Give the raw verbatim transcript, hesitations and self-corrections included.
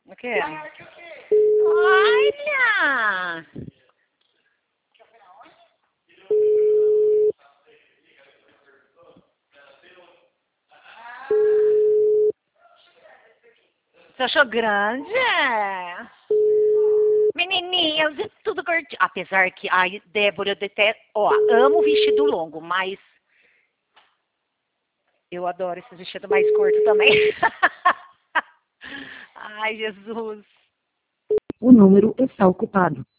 O quê? Olha! Você achou grande? Menininha, é tudo curtinho. Apesar que, ai, Débora, eu detesto. Ó, amo vestido longo, mas eu adoro esse vestido mais curto também. Ai, Jesus. O número está ocupado.